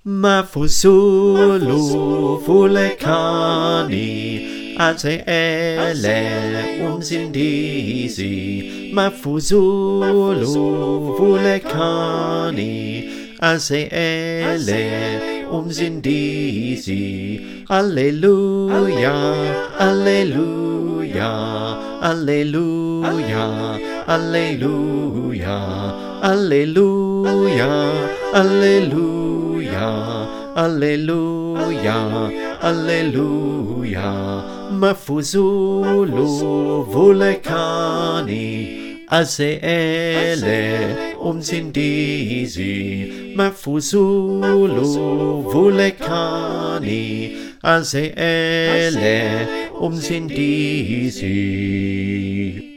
Mafuzulu fulekani Ate ele umsindisi Mafuzulu fulekani Ate ele umsindisi Alleluia, Alleluia, Alleluia, Alleluia, Alleluia, Alleluia, Alleluia, Alleluia. Mafuzulu vulekani Azeele umsindisi Mafuzulu vulekani Azeele umsindisi